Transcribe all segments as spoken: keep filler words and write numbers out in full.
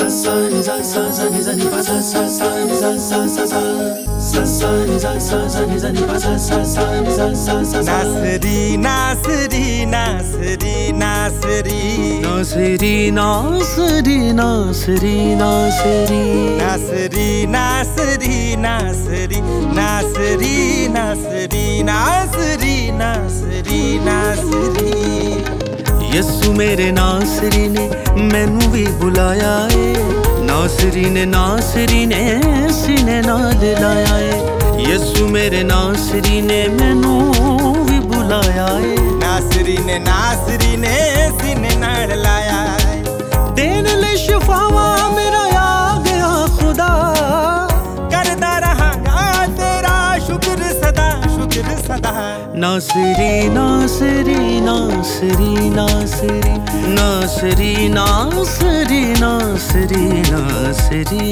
नासरी नासरी नासरी नासरी नासरी नासरी नासरी नासरी नासरी नासरी नासरी नासरी नासरी नासरी नासरी नासरी यसू मेरे नासरी ने मैनू भी बुलाया है नासरी ने नासरी ने सीने नाल लाया है यसू मेरे नासरी ने मैनू भी बुलाया है नासरी ने नासरी ने सीने नाल लाया है देन ले शिफावा मेरा आ गया खुदा करदा रहांगा तेरा शुक्र सदा शुक्र सदा नासरी नासरी नासरी नासरी नासरी नासरी नासरी नासरी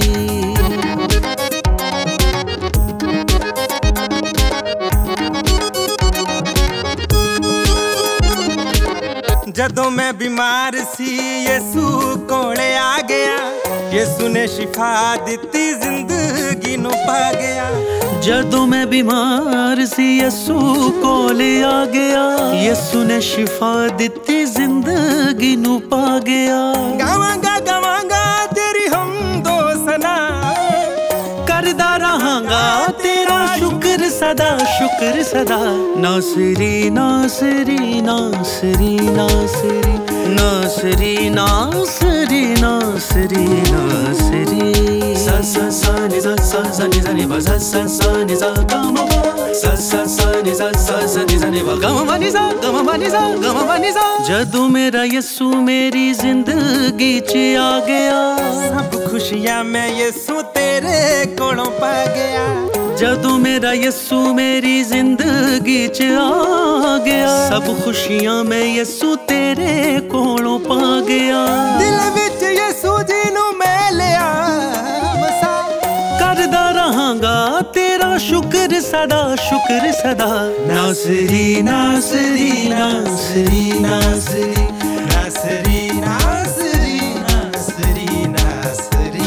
जदों मैं बीमार सी यसू कोले आ गया यसू ने शिफा दिती जिंदगी नू पा गया जदों मैं बीमार सी यसू कोले आ गया यसू ने शिफा दिती जिंदगी नू पा गया गावांगा गावांगा तेरी हम दो सना करदा रहांगा तेरा शुक्र सदा शुक्र सदा नासरी नासरी नासरी नासरी नासरी नासरी नासरी नासरी सा सा सा नि सा सा सा नि सा नि सा सा सा नि सा गा म प सा सा सा नि सा सा सा नि सा नि गा म प नि सा गा म प नि सा गा म प नि सा जदों मेरा यसू मेरी जिंदगी च आ गया सब खुशियां मैं यसू तेरे कोलों पा गया जदों मेरा यसू मेरी जिंदगी च आ गया सब खुशियां मैं यसू तेरे कोलों पा गया दिल विच यसू जी नू मैं लिया मसा करदा रहांगा तेरा शुक्र सदा शुक्र सदा नासरी नासरी नासरी नासरी नासरी नासरी नासरी नासरी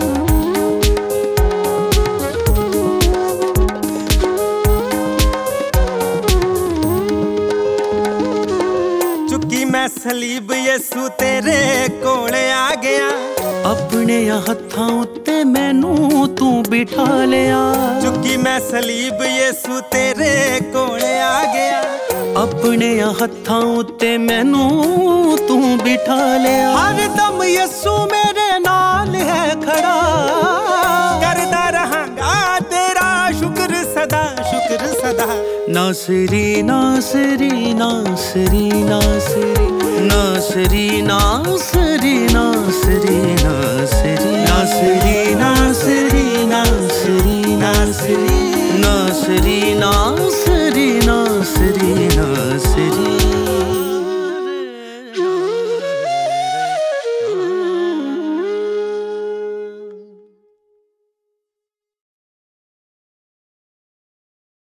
चुकी मैं सलीब यसू तेरे कोले आ गया अपने हत्थां उत्ते मैनू तू बिठा लिया चुकी मैं सलीब यसू तेरे कोले आ गया अपने हत्थां उत्ते मैनू तू बिठा लिया हर दम यसू मेरे नाल है खड़ा करदा रहांगा तेरा शुक्र सदा शुक्र सदा नासरी नासरी नासरी नासरी नासरी नासरी नासरी नासरी